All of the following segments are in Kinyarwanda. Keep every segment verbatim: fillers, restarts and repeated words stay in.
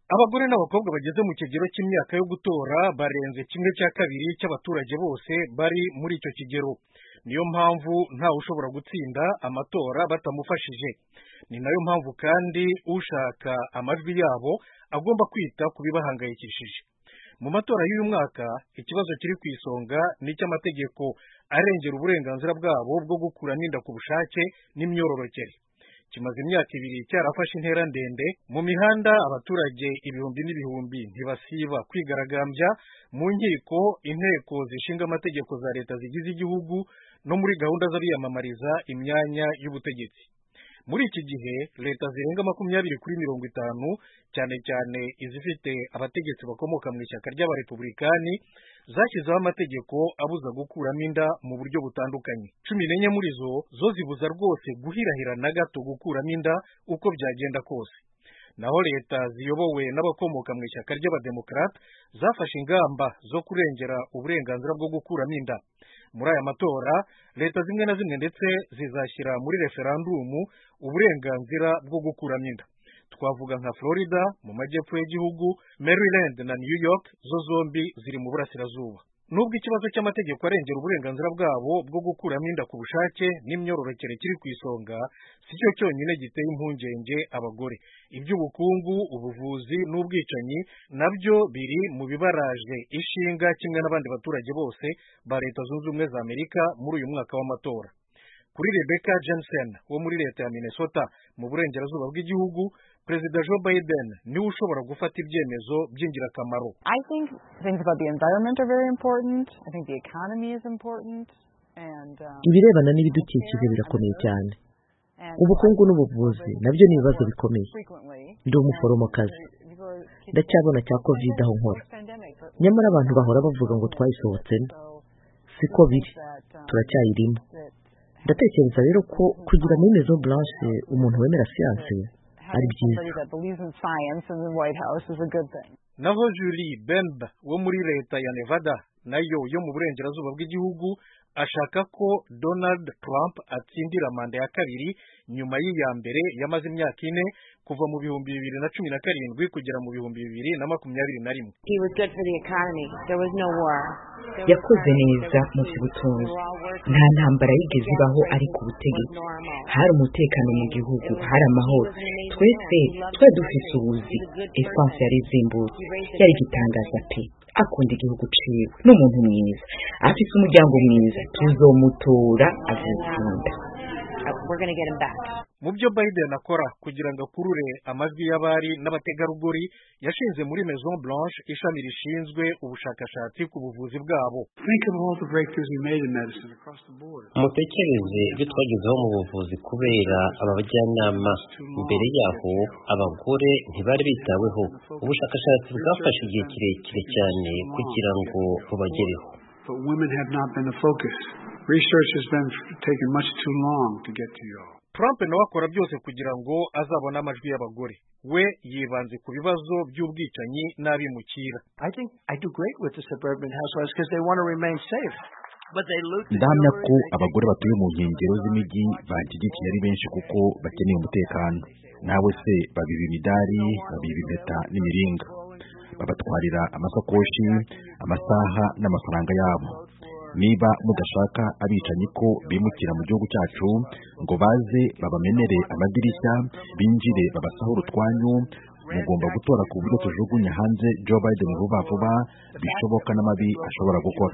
abagore n'abakobwa bageze mu kigero cy'imyaka yo gutora barenze kimwe cya kabiri cy'abaturage bose bari muri icyo kigero. Niyo mpamvu ntawe ushobora gutsinda amatora batamufashije. Ni nayo mpamvu kandi ushaka amajwi yabo agomba kwita ku bibahangayikishije. Mu matora y'uyu mwaka ikibazo kiri ku isonga ni icy'amategeko arengera uburenganzira bwabo bwo gukuramo inda ku bushake n'imyororokere. Kimaze imyaka ibiri cyarafashe intera ndende mu mihanda, abaturage ibihumbi n'ibihumbi ntibasiba kwigaragambya mu nkiko, inteko zishinga amategeko za leta zigize igihugu no muri gahunda z'abiyamamariza imyanya y'ubutegetsi. Muri iki gihe leta zirenga makumyabiri kuri mirongo itanu, cyane cyane izifite abategetsi bakomoka mu ishyaka ry'abarepublikani, zashyizeho amategeko abuza gukuramo inda mu buryo butandukanye. Cumi n'enye muri zo zo zibuza rwose guhirahira na gato gukuramo inda uko byagenda kose. Naho leta ziyobowe n'abakomoka mu ishyaka ry'abademokarate zafashe ingamba zo kurengera uburenganzira bwo gukuramo inda. Muri aya matora leta zimwe na zimwe ndetse zizashyira muri referandumu uburenganzira bwo gukuramo inda. Twavuga nka Florida mu majyepfo y'igihugu, Maryland na New York zo zombi ziri mu burasirazuba. Nubwo ikibazo cy'amategeko arengera uburenganzira bwabo bwo gukuramo inda ku bushake n'imyororokere kiri ku isonga, si cyo cyonyine giteye impungenge abagore. Iby'ubukungu, ubuvuzi n'ubwicanyi nabyo biri mu bibaraje ishinga kimwe n'abandi baturage bose ba Leta Zunze Ubumwe za Amerika muri uyu mwaka w'amatora. Kuri Rebecca Jensen wo muri leta ya Minnesota mu burengerazuba bw'igihugu, Perezida Joe Biden niwe ushobora gufata ibyemezo by'ingirakamaro. I think things about the environment are very important. I think the economy is important. And um, ibirebana n'ibidukikije birakomeye cyane. Ubukungu n'ubuvuzi nabyo ni ibibazo bikomeye. Ndi umuforomokazi, ndacyabona cya covid aho nkora, nyamara abantu bahora bavuga ngo twayisohotsemo. Siko biri, turacyayirimo. Ndatekereza rero ko kugira muri Maison Blanche umuntu wemera siyanse ari byiza. Naho Julie Benb wo muri leta ya Nevada nayo yo mu burengerazuba bw'igihugu ashaka ko Donald Trump atsindira manda ya kabiri nyuma y'iya mbere yamaze imyaka ine kuva mu bihumbi bibiri na cumi na karindwi kugera mu bihumbi bibiri na makumyabiri na rimwe. Yakoze neza mu by'ubutunzi, nta ntambara yigeze ibaho ari ku butegetsi, hari umutekano mu gihugu, hari amahoro, twese twari dufise ubuzi, esanse yari izimbutse, yari igitangaza pe, akunda igihugu ciwe, n'umuntu mwiza, afise umuryango mwiza, tuzomutora azotsinda. Mu byo Biden akora kugira ngo akurure amajwi y'abari n'abategarugori, yashinze muri Maison Blanche ishami rishinzwe ubushakashatsi ku buvuzi bwabo. Mutekereze ibyo twagezeho mu buvuzi kubera aba bajyanama. Mbere yaho abagore ntibari bitaweho. Ubushakashatsi bwafashe igihe kirekire cyane kugira ngo bubagereho. Research has been taken much too long to get to you. Trump nawe akora byose kugira ngo azabone amajwi y'abagore. We yibanze ku bibazo by'ubwicanyi n'abimukira. I think I do great with the suburban housewives because they want to remain safe. Ndahamya ko abagore batuye mu nkengero z'imijyi banshyigikiye ari benshi kuko bakeneye umutekano. Nawe se babiba imidari, babiba impeta n'imiringa, babatwarira amasakoshi, amasaha n'amafaranga yabo. Niba mudashaka abicanyi ko bimukira mu gihugu cyacu ngo baze babamenere amadirishya, binjire babasahura utwanyu, mugomba gutora ku buryo tujugunya hanze Joe Biden vuba vuba bishoboka n'amabi ashobora gukora.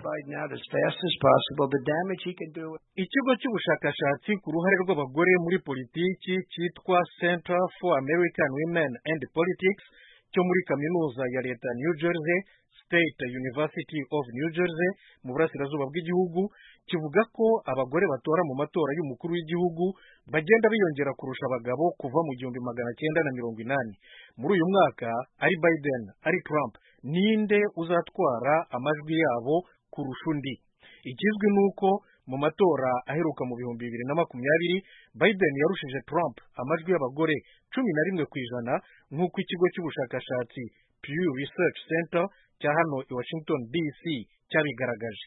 Ikigo cy'ubushakashatsi ku ruhare rw'abagore muri politiki cyitwa Center for American Women and Politics cyo muri kaminuza ya leta New Jersey State University of New Jersey mu burasirazuba bw'igihugu kivuga ko abagore batora mu matora y'umukuru w'igihugu bagenda biyongera kurusha abagabo kuva mu gihumbi magana cyenda na mirongo inani. Muri uyu mwaka ari Biden ari Trump, ninde uzatwara amajwi yabo kurusha undi? Ikizwi nuko mu matora aheruka mu bihumbi bibiri na makumyabiri Biden yarushije Trump amajwi y'abagore cumi na rimwe ku ijana nk'uko ikigo cy'ubushakashatsi Pew Research Center cya hano i Washington D C cyabigaragaje.